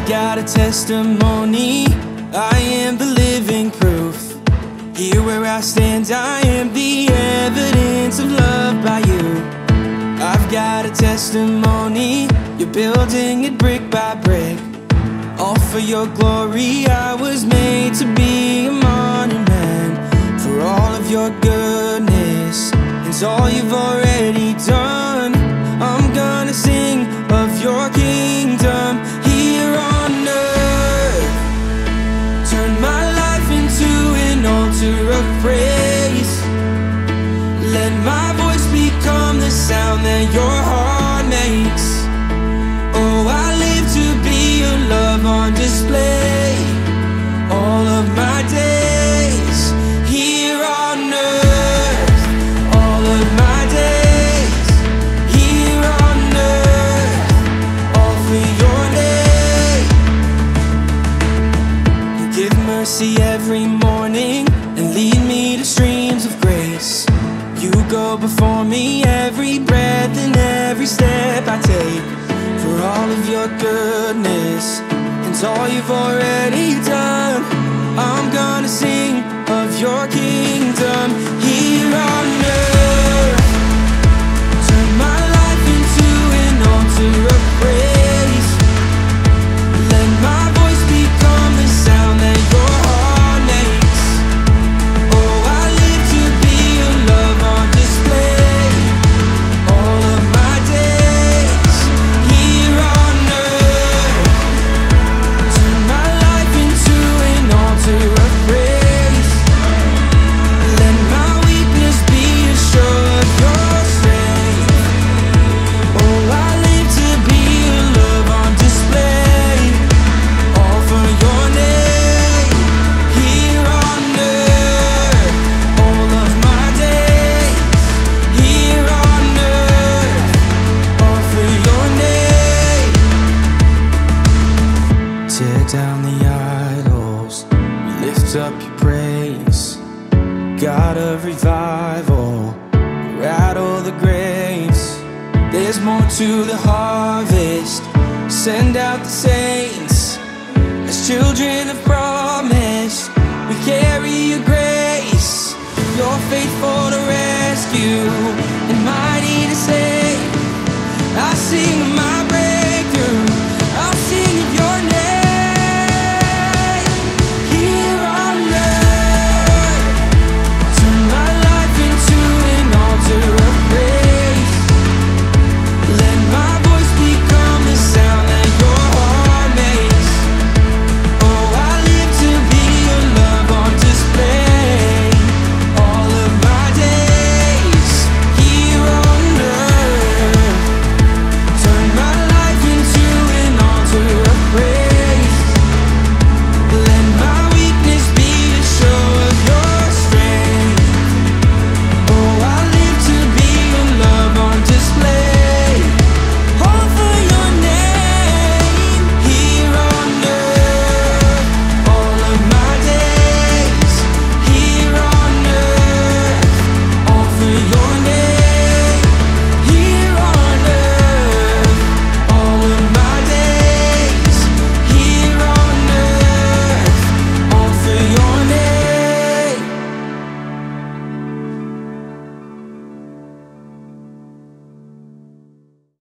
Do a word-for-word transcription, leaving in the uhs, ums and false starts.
got a testimony, I am the living proof. Here where I stand, I am the evidence of love by you. I've got a testimony, you're building it brick by brick. All for your glory, I was made to be a monument for all of your goodness. It's all you've already done. I'm gonna sing of your kingdom here on earth. Turn my life into an altar of praise. Let my voice become the sound that your heart makes. Oh, I live to be your love on display. All of my days here on earth. All of my days here on earth. All for your name. You give mercy every morning and lead me to streams of grace. You go before me every breath and every step I take. For all of your goodness and all you've already done, I'm gonna sing of your kingdom here on earth. Turn my life into an altar of praise. Let my voice become the sound that your heart makes. Oh, I live to be your love on display. All of my days here on earth. Turn my life into an altar of praise. Let my weakness be a show of your strength. Oh, I live to be your love on display. All for your name here on earth. All of my days here on earth. All for your name. Tear down the idols, we lift up your praise. God of revival, rattle the graves. There's more to the harvest, send out the saints. As children of promise, we carry your grace. You're faithful to rescue and mighty to save. I sing my